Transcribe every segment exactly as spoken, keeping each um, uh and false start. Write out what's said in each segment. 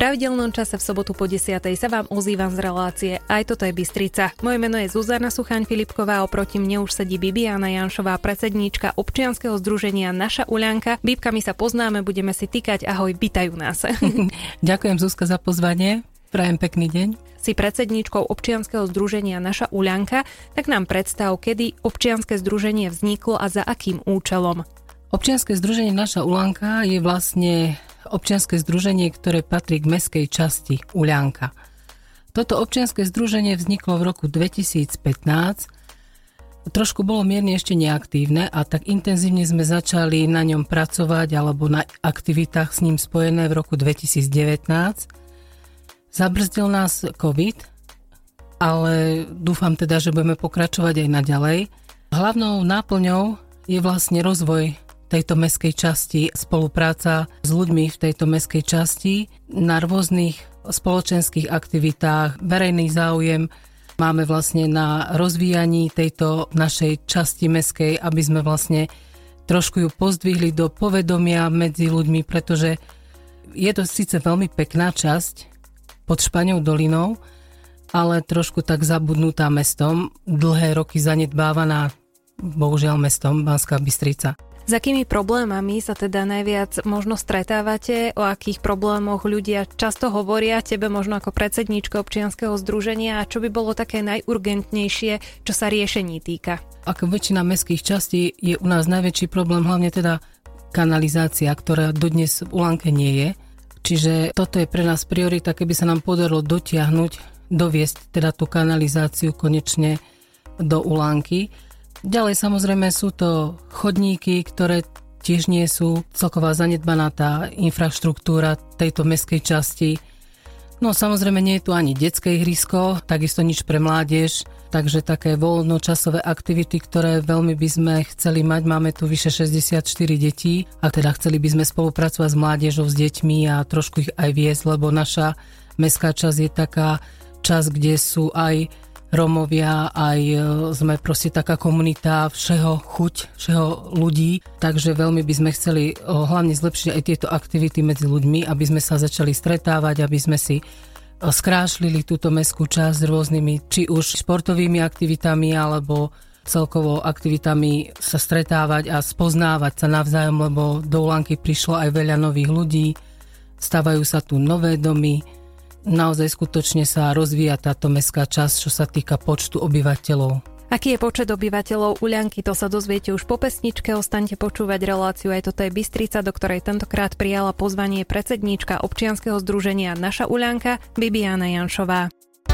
pravidelnom čase v sobotu po desiatej sa vám ozývam z relácie Aj toto je Bystrica. Moje meno je Zuzana Suchaň-Filipková, oproti mne už sedí Bibiana Janšová, predsedníčka občianskeho združenia Naša Uľanka. Bíbka, my sa poznáme, budeme si tykať. Ahoj, vítajú nás. Ďakujem, Zuzka, za pozvanie. Prajem pekný deň. Si predsedníčkou občianskeho združenia Naša Uľanka, tak nám predstav, kedy občianske združenie vzniklo a za akým účelom. Občianske združenie Naša Uľanka je vlastne občianske združenie, ktoré patrí k mestskej časti Uľanka. Toto občianske združenie vzniklo v roku dvetisícpätnásť. Trošku bolo mierne ešte neaktívne a tak intenzívne sme začali na ňom pracovať alebo na aktivitách s ním spojené v roku dvetisícdevätnásť. Zabrzdil nás COVID, ale dúfam teda, že budeme pokračovať aj naďalej. Hlavnou náplňou je vlastne rozvoj tejto mestskej časti, spolupráca s ľuďmi v tejto mestskej časti na rôznych spoločenských aktivitách, verejný záujem máme vlastne na rozvíjaní tejto našej časti mestskej, aby sme vlastne trošku ju pozdvihli do povedomia medzi ľuďmi, pretože je to síce veľmi pekná časť pod Špaňou dolinou, ale trošku tak zabudnutá mestom, dlhé roky zanedbávaná bohužiaľ mestom Banská Bystrica. S akými problémami sa teda najviac možno stretávate? O akých problémoch ľudia často hovoria tebe možno ako predsedníčke občianskeho združenia a čo by bolo také najurgentnejšie, čo sa riešení týka? Ako väčšina mestských častí je u nás najväčší problém hlavne teda kanalizácia, ktorá dodnes v Uľanke nie je. Čiže toto je pre nás priorita, keby sa nám podarilo dotiahnuť, doviesť teda tú kanalizáciu konečne do Uľanky. Ďalej samozrejme sú to chodníky, ktoré tiež nie sú celková zanedbaná tá infraštruktúra tejto mestskej časti. No samozrejme nie je tu ani detské ihrisko, takisto nič pre mládež, takže také voľnočasové aktivity, ktoré veľmi by sme chceli mať. Máme tu vyše šesťdesiatštyri detí a teda chceli by sme spolupracovať s mládežou, s deťmi a trošku ich aj viesť, lebo naša mestská časť je taká časť, kde sú aj Rómovia, aj sme proste taká komunita všeho chuť, všeho ľudí, takže veľmi by sme chceli hlavne zlepšiť aj tieto aktivity medzi ľuďmi, aby sme sa začali stretávať, aby sme si skrášlili túto mestskú časť s rôznymi, či už športovými aktivitami, alebo celkovo aktivitami sa stretávať a spoznávať sa navzájom, lebo do Uľanky prišlo aj veľa nových ľudí, stavajú sa tu nové domy. Naozaj skutočne sa rozvíja táto mestská časť, čo sa týka počtu obyvateľov. Aký je počet obyvateľov Uľanky, to sa dozviete už po pesničke. Ostaňte počúvať reláciu Aj toto je Bystrica, do ktorej tentokrát prijala pozvanie predsedníčka občianskeho združenia Naša Uľanka Bibiana Janšová.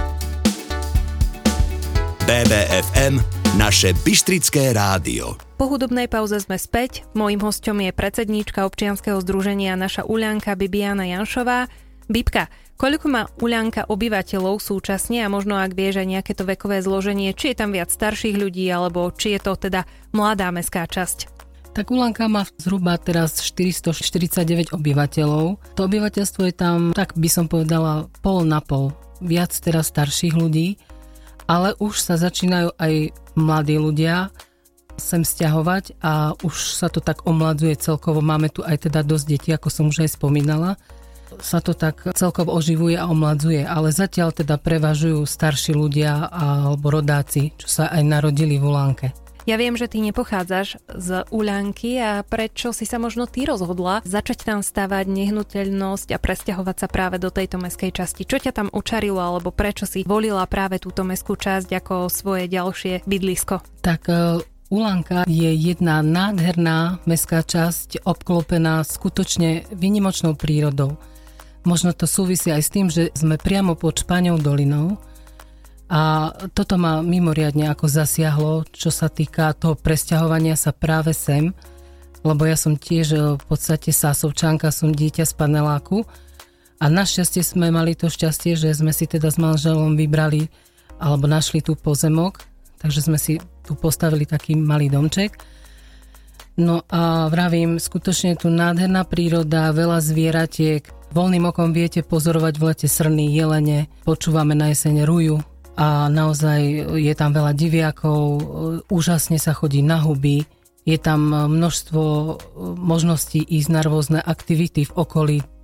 bé bé ef em, naše bystrické rádio. Po hudobnej pauze sme späť. Mojím hosťom je predsedníčka občianskeho združenia Naša Uľanka Bibiana Janšová. Bibka, koľko má Uľanka obyvateľov súčasne a možno ak vieš aj nejaké to vekové zloženie, či je tam viac starších ľudí alebo či je to teda mladá mestská časť? Tak Uľanka má zhruba teraz štyristoštyridsaťdeväť obyvateľov. To obyvateľstvo je tam, tak by som povedala, pol na pol. Viac teraz starších ľudí, ale už sa začínajú aj mladí ľudia sem sťahovať a už sa to tak omladzuje celkovo. Máme tu aj teda dosť detí, ako som už aj spomínala. Sa to tak celkovo oživuje a omladzuje, ale zatiaľ teda prevažujú starší ľudia alebo rodáci, čo sa aj narodili v Uľanke. Ja viem, že ty nepochádzaš z Uľanky a prečo si sa možno ty rozhodla začať tam stavať nehnuteľnosť a presťahovať sa práve do tejto mestskej časti? Čo ťa tam očarilo alebo prečo si volila práve túto mestskú časť ako svoje ďalšie bydlisko? Tak Uľanka je jedna nádherná mestská časť obklopená skutočne výnimočnou prírodou. Možno to súvisí aj s tým, že sme priamo pod Špaňou dolinou a toto ma mimoriadne ako zasiahlo, čo sa týka toho presťahovania sa práve sem, lebo ja som tiež v podstate Sásovčanka, som dieťa z paneláku a našťastie sme mali to šťastie, že sme si teda s manželom vybrali alebo našli tu pozemok, takže sme si tu postavili taký malý domček. No a vravím, skutočne tu nádherná príroda, veľa zvieratiek. Voľným okom viete pozorovať v lete srny, jelene, počúvame na jeseň ruju a naozaj je tam veľa diviakov, úžasne sa chodí na huby, je tam množstvo možností ísť na rôzne aktivity v okolí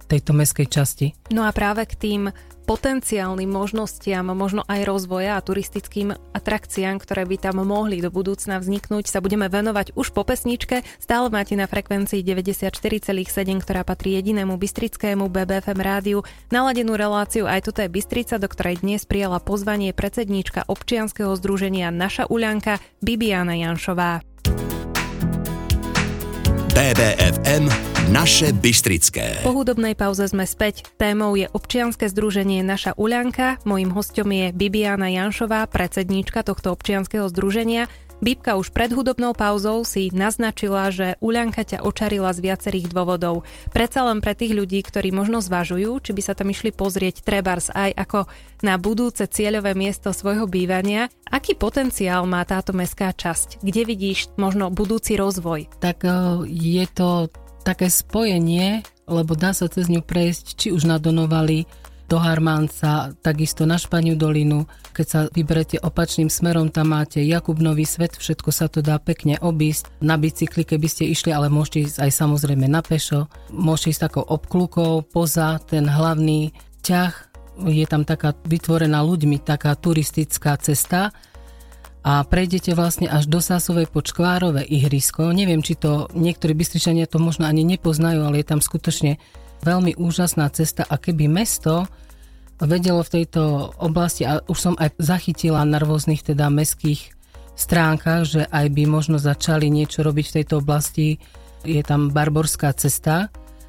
tejto mestskej časti. No a práve k tým potenciálnym možnostiam, možno aj rozvoja a turistickým atrakciám, ktoré by tam mohli do budúcna vzniknúť, sa budeme venovať už po pesničke. Stále máte na frekvencii deväťdesiatštyri celá sedem, ktorá patrí jedinému bystrickému bé bé ef em rádiu, naladenú reláciu Aj toto je Bystrica, do ktorej dnes prijala pozvanie predsedníčka občianskeho združenia Naša Uľanka Bibiana Janšová. bé bé ef em Naše Bystrické. Po hudobnej pauze sme späť. Témou je občianske združenie Naša Uľanka. Mojím hosťom je Bibiana Janšová, predsedníčka tohto občianskeho združenia. Bibka, už pred hudobnou pauzou si naznačila, že Uľanka ťa očarila z viacerých dôvodov. Predsa len pre tých ľudí, ktorí možno zvažujú, či by sa tam išli pozrieť trebárs aj ako na budúce cieľové miesto svojho bývania. Aký potenciál má táto mestská časť? Kde vidíš možno budúci rozvoj? Tak je to také spojenie, lebo dá sa cez ňu prejsť či už na Donovali, do Harmánca, takisto na Španiu dolinu. Keď sa vyberete opačným smerom, tam máte Jakubnový svet, všetko sa to dá pekne obísť. Na bicykli, keby ste išli, ale môžete ísť aj samozrejme na pešo. Môžete ísť takou obklukou poza ten hlavný ťah. Je tam taká vytvorená ľuďmi, taká turistická cesta. A prejdete vlastne až do Sásovej pod Škvárové ihrisko. Neviem, či to niektorí Bystričania to možno ani nepoznajú, ale je tam skutočne veľmi úžasná cesta. A keby mesto vedelo v tejto oblasti, a už som aj zachytila na rôznych teda mestských stránkach, že aj by možno začali niečo robiť v tejto oblasti. Je tam Barborská cesta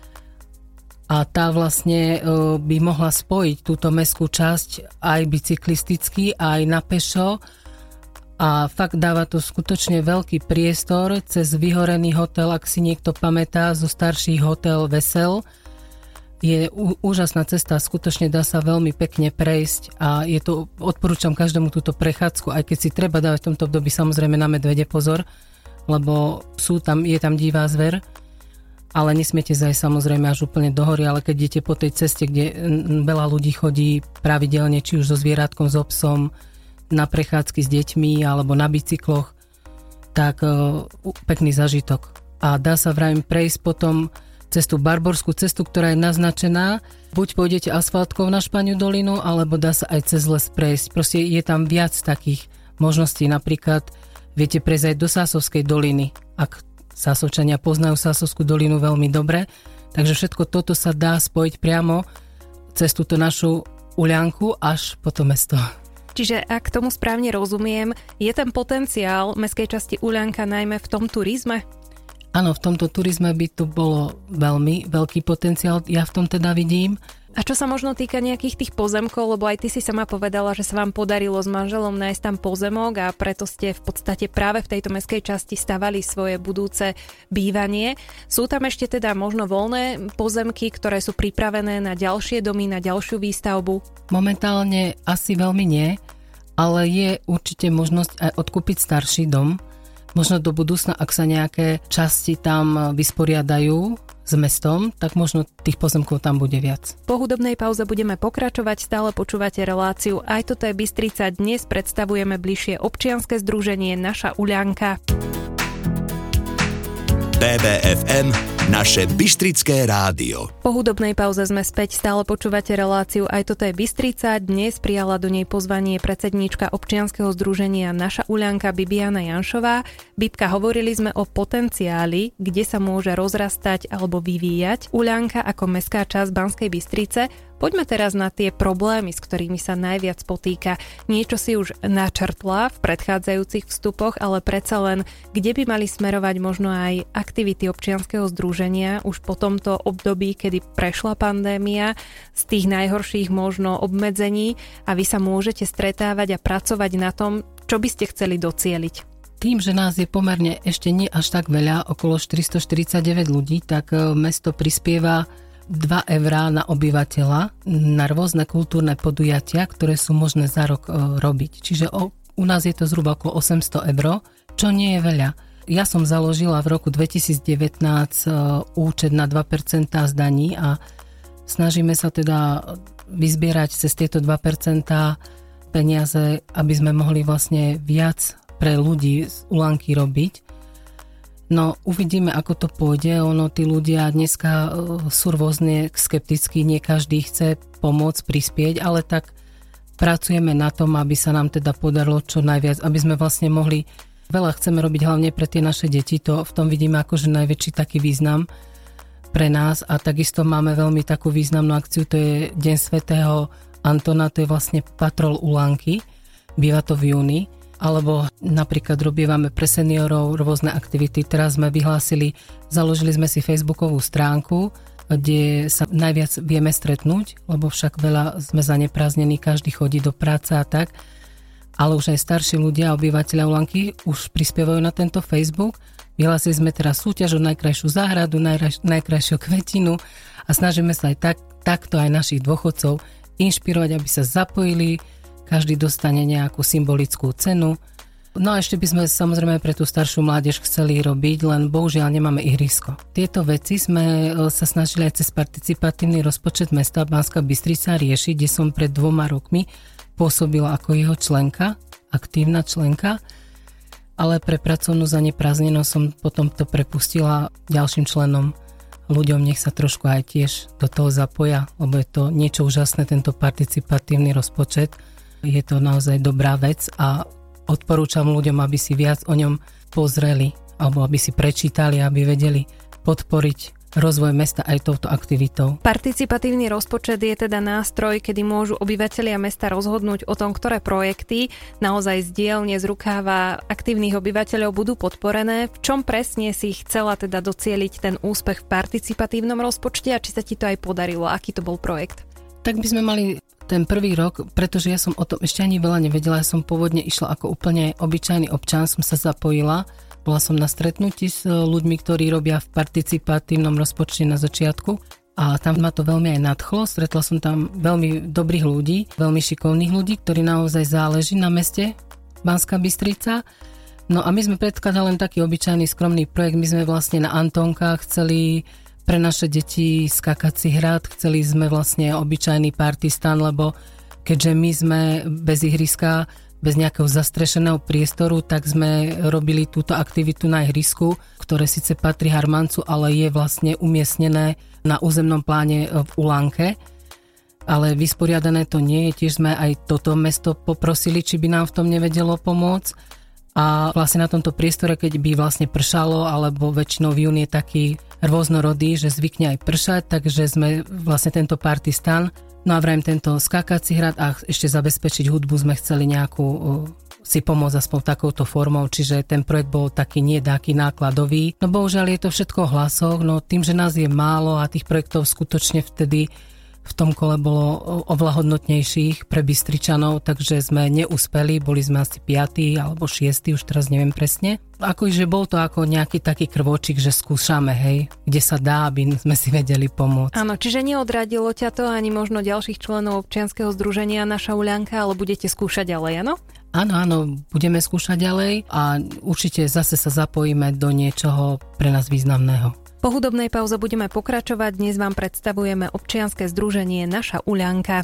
a tá vlastne by mohla spojiť túto mestskú časť aj bicyklisticky, aj na pešo. A fakt dáva to skutočne veľký priestor cez vyhorený hotel, ak si niekto pamätá, zo starších hotel Vesel. Je ú, úžasná cesta, skutočne dá sa veľmi pekne prejsť a je to, odporúčam každému túto prechádzku, aj keď si treba dávať v tomto období samozrejme na medvede pozor, lebo sú tam, je tam divá zver, ale nesmiete zajsť samozrejme až úplne do hory, ale keď idete po tej ceste, kde veľa ľudí chodí pravidelne, či už so zvieratkom, so psom, na prechádzky s deťmi alebo na bicykloch, tak uh, pekný zažitok. A dá sa vrajím prejsť potom cez tú Barborskú cestu, ktorá je naznačená. Buď pôjdete asfaltkou na Španiu dolinu, alebo dá sa aj cez les prejsť. Proste je tam viac takých možností. Napríklad viete prejsť aj do Sásovskej doliny, ak Sásovčania poznajú Sásovskú dolinu veľmi dobre. Takže všetko toto sa dá spojiť priamo cez túto našu Uľanku až po to mesto. Čiže ak tomu správne rozumiem, je ten potenciál mestskej časti Uľanka najmä v tom turizme? Áno, v tomto turizme by tu bolo veľmi veľký potenciál, ja v tom teda vidím. A čo sa možno týka nejakých tých pozemkov, lebo aj ty si sama povedala, že sa vám podarilo s manželom nájsť tam pozemok a preto ste v podstate práve v tejto mestskej časti stavali svoje budúce bývanie. Sú tam ešte teda možno voľné pozemky, ktoré sú pripravené na ďalšie domy, na ďalšiu výstavbu? Momentálne asi veľmi nie, ale je určite možnosť aj odkúpiť starší dom. Možno do budúcna, ak sa nejaké časti tam vysporiadajú s mestom, tak možno tých pozemkov tam bude viac. Po hudobnej pauze budeme pokračovať, stále počúvate reláciu Aj toto je Bystrica. Dnes predstavujeme bližšie občianske združenie Naša Uľanka. bé bé ef em Naše Bystrické rádio. Po hudobnej pauze sme späť, stále počúvate reláciu Aj toto je Bystrica. Dnes prijala do nej pozvanie predsedníčka občianskeho združenia Naša Uľanka Bibiana Janšová. Bibka, hovorili sme o potenciáli, kde sa môže rozrastať alebo vyvíjať Uľanka ako mestská časť Banskej Bystrice. Poďme teraz na tie problémy, s ktorými sa najviac potýka. Niečo si už načrtla v predchádzajúcich vstupoch, ale predsa len, kde by mali smerovať možno aj aktivity občianskeho združenia už po tomto období, kedy prešla pandémia, z tých najhorších možno obmedzení a vy sa môžete stretávať a pracovať na tom, čo by ste chceli docieliť. Tým, že nás je pomerne ešte nie až tak veľa, okolo štyristoštyridsaťdeväť ľudí, tak mesto prispieva dva eurá na obyvateľa na rôzne kultúrne podujatia, ktoré sú možné za rok e, robiť. Čiže o, u nás je to zhruba okolo osemsto eur, čo nie je veľa. Ja som založila v roku dvetisícdevätnásť e, účet na dva percentá z daní a snažíme sa teda vyzbierať cez tieto dva percentá peniaze, aby sme mohli vlastne viac pre ľudí z Uľanky robiť. No uvidíme, ako to pôjde. Ono, tí ľudia dneska sú rôzne skeptickí, nie každý chce pomôcť, prispieť, ale tak pracujeme na tom, aby sa nám teda podarilo čo najviac, aby sme vlastne mohli, veľa chceme robiť hlavne pre tie naše deti, to v tom vidíme akože najväčší taký význam pre nás a takisto máme veľmi takú významnú akciu, to je Deň svätého Antona, to je vlastne patrol Ulánky, býva to v júni. Alebo napríklad robievame pre seniorov rôzne aktivity. Teraz sme vyhlásili, založili sme si facebookovú stránku, kde sa najviac vieme stretnúť, lebo však veľa sme zaneprázdnení, každý chodí do práce a tak. Ale už aj starší ľudia, obyvateľia Ulanky už prispievajú na tento Facebook. Vyhlásili sme teraz súťaž o najkrajšiu záhradu, najkraj, najkrajšiu kvetinu a snažíme sa aj tak, takto aj našich dôchodcov inšpirovať, aby sa zapojili. Každý dostane nejakú symbolickú cenu. No a ešte by sme samozrejme pre tú staršiu mládež chceli robiť, len bohužiaľ nemáme ihrisko. Tieto veci sme sa snažili aj cez participatívny rozpočet mesta Banská Bystrica riešiť, kde som pred dvoma rokmi pôsobila ako jeho členka, aktívna členka, ale pre pracovnú zaneprázdnenosť som potom to prepustila ďalším členom, ľuďom, nech sa trošku aj tiež do toho zapoja, lebo je to niečo úžasné, tento participatívny rozpočet. Je to naozaj dobrá vec a odporúčam ľuďom, aby si viac o ňom pozreli alebo aby si prečítali, aby vedeli podporiť rozvoj mesta aj touto aktivitou. Participatívny rozpočet je teda nástroj, kedy môžu obyvatelia mesta rozhodnúť o tom, ktoré projekty naozaj z dielne z rukáva aktívnych obyvateľov budú podporené. V čom presne si chcela teda docieliť ten úspech v participatívnom rozpočte a či sa ti to aj podarilo? Aký to bol projekt? Tak by sme mali ten prvý rok, pretože ja som o tom ešte ani veľa nevedela, ja som pôvodne išla ako úplne obyčajný občan, som sa zapojila, bola som na stretnutí s ľuďmi, ktorí robia v participatívnom rozpočte na začiatku a tam ma to veľmi aj nadchlo, stretla som tam veľmi dobrých ľudí, veľmi šikovných ľudí, ktorí naozaj záleží na meste Banská Bystrica. No a my sme predkladali len taký obyčajný skromný projekt, my sme vlastne na Antonkách chceli pre naše deti skakací hrad, chceli sme vlastne obyčajný party-stan, lebo keďže my sme bez ihriska, bez nejakého zastrešeného priestoru, tak sme robili túto aktivitu na ihrisku, ktoré síce patrí Harmancu, ale je vlastne umiestnené na územnom pláne v Ulánke. Ale vysporiadané to nie je, tiež sme aj toto mesto poprosili, či by nám v tom nevedelo pomôcť. A vlastne na tomto priestore, keď by vlastne pršalo, alebo väčšinou v júni je taký rôznorodý, že zvykne aj pršať, takže sme vlastne tento party stan, no a vrajím tento skákací hrad a ešte zabezpečiť hudbu sme chceli nejakú si pomôcť aspoň takouto formou, čiže ten projekt bol taký nie taký nákladový. No bohužiaľ je to všetko v hlasoch, no tým, že nás je málo a tých projektov skutočne vtedy v tom kole bolo oveľa hodnotnejších pre Bystričanov, takže sme neúspeli, boli sme asi piatí alebo šiestí, už teraz neviem presne. Akože bol to ako nejaký taký krvočík, že skúšame, hej, kde sa dá, aby sme si vedeli pomôcť. Áno, čiže neodradilo ťa to ani možno ďalších členov občianskeho združenia Naša Uľanka, ale budete skúšať ďalej, áno? Áno, áno, budeme skúšať ďalej a určite zase sa zapojíme do niečoho pre nás významného. Po hudobnej pauze budeme pokračovať. Dnes vám predstavujeme občianske združenie Naša Uľanka.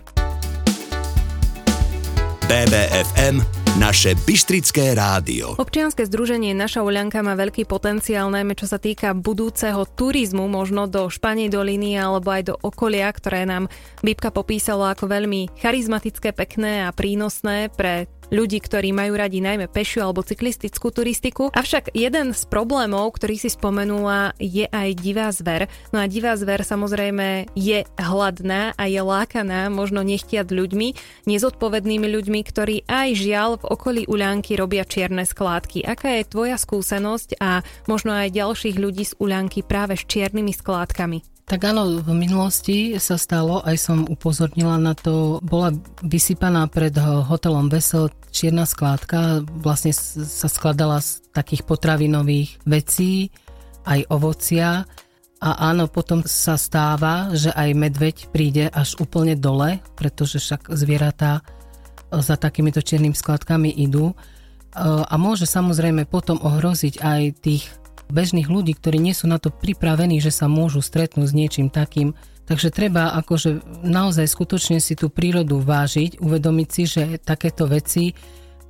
bé bé ef em, naše Bystrické rádio. Občianske združenie Naša Uľanka má veľký potenciál, najmä čo sa týka budúceho turizmu, možno do Španej doliny alebo aj do okolia, ktoré nám Bibka popísala ako veľmi charizmatické, pekné a prínosné pre ľudí, ktorí majú radi najmä pešiu alebo cyklistickú turistiku. Avšak jeden z problémov, ktorý si spomenula, je aj divá zver. No a divá zver samozrejme je hladná a je lákaná možno nechtiac ľuďmi, nezodpovednými ľuďmi, ktorí aj žiaľ v okolí Uľanky robia čierne skládky. Aká je tvoja skúsenosť a možno aj ďalších ľudí z Uľanky práve s čiernymi skládkami? Tak áno, v minulosti sa stalo, aj som upozornila na to, bola vysypaná pred hotelom Vesel čierna skládka, vlastne sa skladala z takých potravinových vecí, aj ovocia a áno, potom sa stáva, že aj medveď príde až úplne dole, pretože však zvieratá za takýmito čiernymi skladkami idú a môže samozrejme potom ohroziť aj tých bežných ľudí, ktorí nie sú na to pripravení, že sa môžu stretnúť s niečím takým. Takže treba akože naozaj skutočne si tú prírodu vážiť, uvedomiť si, že takéto veci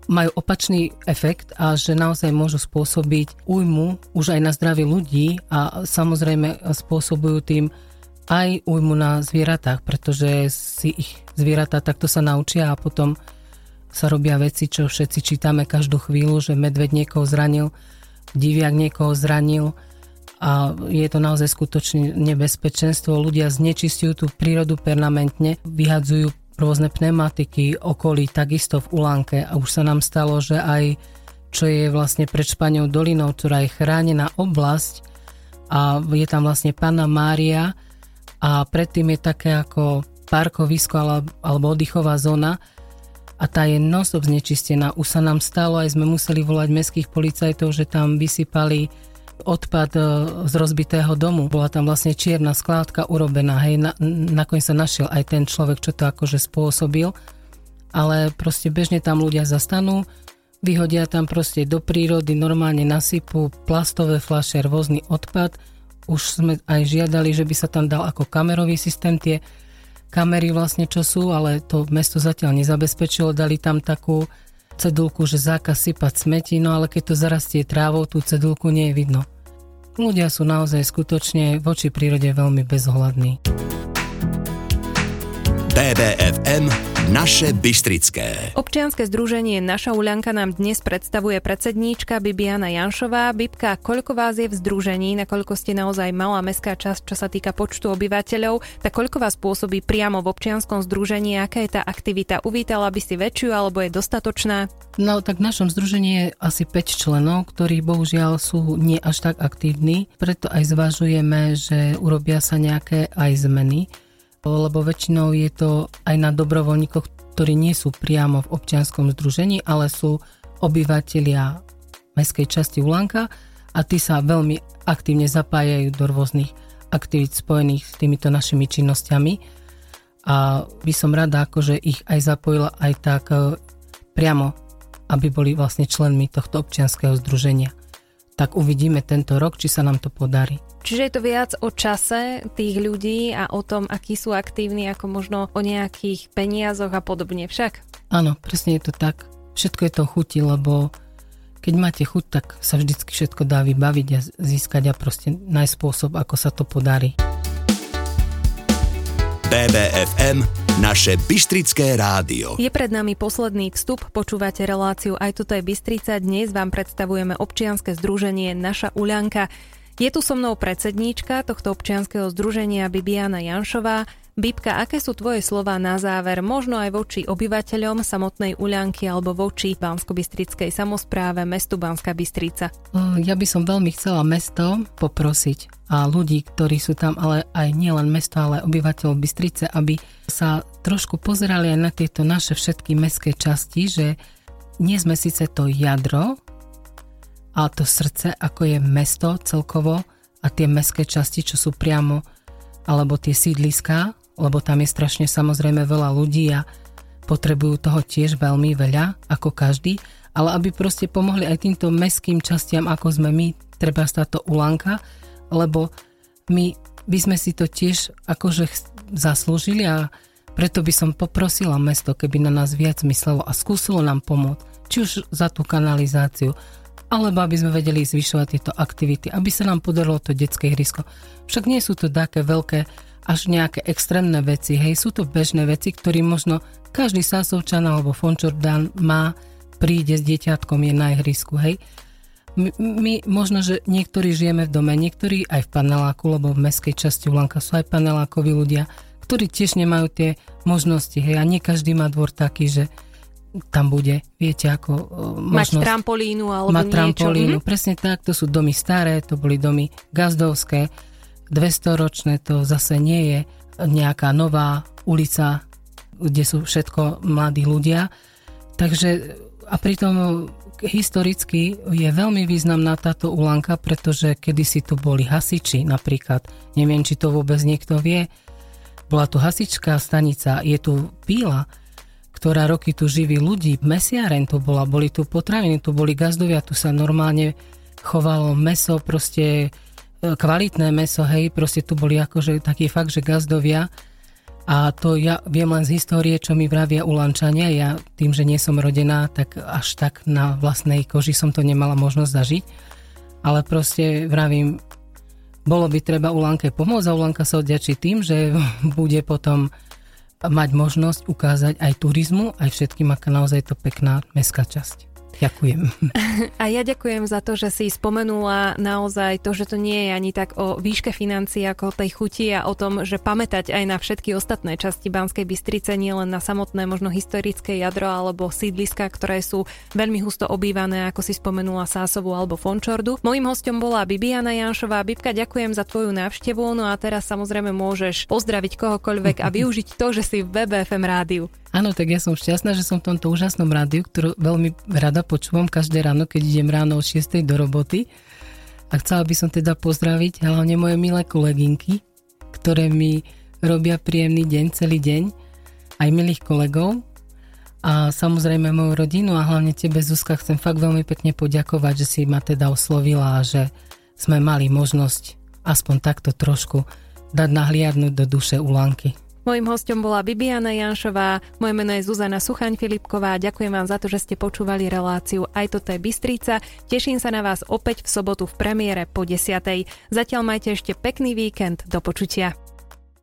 majú opačný efekt a že naozaj môžu spôsobiť újmu už aj na zdravie ľudí a samozrejme spôsobujú tým aj újmu na zvieratách, pretože si ich zvieratá takto sa naučia a potom sa robia veci, čo všetci čítame každú chvíľu, že medveď niekoho zranil, diviak niekoho zranil a je to naozaj skutočne nebezpečenstvo. Ľudia znečistujú tú prírodu permanentne, vyhadzujú rôzne pneumatiky okolí, takisto v Ulánke a už sa nám stalo, že aj čo je vlastne pred Špaňou dolinou, ktorá je chránená oblasť a je tam vlastne Panna Mária a predtým je také ako parkovisko alebo oddychová zóna a tá je non-stop znečistená. Už sa nám stalo, aj sme museli volať mestských policajtov, že tam vysypali odpad z rozbitého domu. Bola tam vlastne čierna skládka urobená. Hej, na, nakoniec sa našiel aj ten človek, čo to akože spôsobil. Ale proste bežne tam ľudia zastanú, vyhodia tam proste do prírody, normálne nasypú plastové fľaše, rôzny odpad. Už sme aj žiadali, že by sa tam dal ako kamerový systém tie kamery vlastne čo sú, ale to mesto zatiaľ nezabezpečilo. Dali tam takú cedulku, že zákaz sypať smeti, no ale keď to zarastie trávou, tú cedulku nie je vidno. Ľudia sú naozaj skutočne voči prírode veľmi bezohľadní. bé bé ef em Naše Bystrické. Občianske združenie Naša Uľanka nám dnes predstavuje predsedníčka Bibiana Janšová. Bibka, koľko vás je v združení, nakoľko ste naozaj malá mestská časť, čo sa týka počtu obyvateľov, tak koľko vás pôsobí priamo v občianskom združení, aká je tá aktivita? Uvítala by si väčšiu alebo je dostatočná? No tak v našom združení je asi päť členov, ktorí bohužiaľ sú nie až tak aktívni, preto aj zvažujeme, že urobia sa nejaké aj zmeny, lebo väčšinou je to aj na dobrovoľníkoch, ktorí nie sú priamo v občianskom združení, ale sú obyvatelia mestskej časti Ulánka a tí sa veľmi aktívne zapájajú do rôznych aktivít spojených s týmito našimi činnosťami a by som rada akože ich aj zapojila aj tak priamo, aby boli vlastne členmi tohto občianskeho združenia. Tak uvidíme tento rok, či sa nám to podarí. Čiže je to viac o čase tých ľudí a o tom, akí sú aktívni, ako možno o nejakých peniazoch a podobne však? Áno, presne je to tak. Všetko je to chuti, lebo keď máte chuť, tak sa vždycky všetko dá vybaviť a získať a proste nájsť spôsob, ako sa to podarí. bé bé ef em Naše Bystrické rádio. Je pred nami posledný vstup, počúvate reláciu Aj toto je Bystrica. Dnes vám predstavujeme občianske združenie Naša Uľanka. Je tu so mnou predsedníčka tohto občianskeho združenia Bibiana Janšová. Bibka, aké sú tvoje slová na záver, možno aj voči obyvateľom samotnej Uľanky alebo voči Banskobystrickej samospráve, mestu Banská Bystrica? Ja by som veľmi chcela mesto poprosiť a ľudí, ktorí sú tam, ale aj nielen mesto, ale obyvateľov Bystrice, aby sa trošku pozerali aj na tieto naše všetky mestské časti, že nie sme síce to jadro, a to srdce, ako je mesto celkovo a tie mestské časti, čo sú priamo, alebo tie sídliská, lebo tam je strašne samozrejme veľa ľudí a potrebujú toho tiež veľmi veľa, ako každý, ale aby proste pomohli aj týmto mestským častiam, ako sme my, treba táto Ulánka, lebo my by sme si to tiež akože zaslúžili a preto by som poprosila mesto, keby na nás viac myslelo a skúsilo nám pomôcť, či už za tú kanalizáciu, alebo aby sme vedeli zvyšovať tieto aktivity, aby sa nám podarilo to detské ihrisko. Však nie sú to také veľké, až nejaké extrémne veci, hej, sú to bežné veci, ktorý možno každý Sásovčan alebo Fončordán má, príde s dieťatkom, je na ihrisku, hej. My, my možno, že niektorí žijeme v dome, niektorí aj v paneláku, lebo v mestskej časti Ulánka sú aj panelákoví ľudia, ktorí tiež nemajú tie možnosti, hej, a nie každý má dvor taký, že tam bude, viete, ako možnosť... Mať trampolínu alebo mať niečo. trampolínu, Mhm. Presne tak, to sú domy staré, to boli domy gazdovské, dvestoročné, to zase nie je nejaká nová ulica, kde sú všetko mladí ľudia. Takže a pritom historicky je veľmi významná táto Ulánka, pretože kedysi tu boli hasiči napríklad. Neviem, či to vôbec niekto vie. Bola tu hasičská stanica, je tu píla, ktorá roky tu živí ľudí, mesiareň tu bola, boli tu potraviny, tu boli gazdovia, tu sa normálne chovalo mäso, proste kvalitné mäso, hej, proste tu boli akože taký fakt, že gazdovia A to ja viem len z histórie, čo mi vravia Ulančania. Ja tým, že nie som rodená, tak až tak na vlastnej koži som to nemala možnosť zažiť. Ale proste vravím, bolo by treba Ulanke pomôcť a Ulanka sa odďačí tým, že bude potom mať možnosť ukázať aj turizmu, aj všetkým, aká naozaj je to pekná mestská časť. Ďakujem. A ja ďakujem za to, že si spomenula naozaj to, že to nie je ani tak o výške financií ako o tej chuti a o tom, že pamätať aj na všetky ostatné časti Banskej Bystrice, nie len na samotné možno historické jadro alebo sídliska, ktoré sú veľmi husto obývané, ako si spomenula Sásovu alebo Fončordu. Mojím hosťom bola Bibiana Janšová. Bibka, ďakujem za tvoju návštevu, no a teraz samozrejme môžeš pozdraviť kohokoľvek a využiť to, že si v bé bé ef em rádiu. Áno, tak ja som šťastná, že som v tomto úžasnom rádiu, ktorú veľmi rada počúvam každé ráno, keď idem ráno od šiestej do roboty. A chcela by som teda pozdraviť hlavne moje milé kolegynky, ktoré mi robia príjemný deň celý deň, aj milých kolegov a samozrejme moju rodinu a hlavne tebe, Zuzka, chcem fakt veľmi pekne poďakovať, že si ma teda oslovila a že sme mali možnosť aspoň takto trošku dať nahliadnúť do duše Ulanky. Mojím hosťom bola Bibiana Janšová, moje meno je Zuzana Suchaň-Filipková, ďakujem vám za to, že ste počúvali reláciu Aj toto je Bystrica, teším sa na vás opäť v sobotu v premiére po desiatej. Zatiaľ majte ešte pekný víkend, do počutia.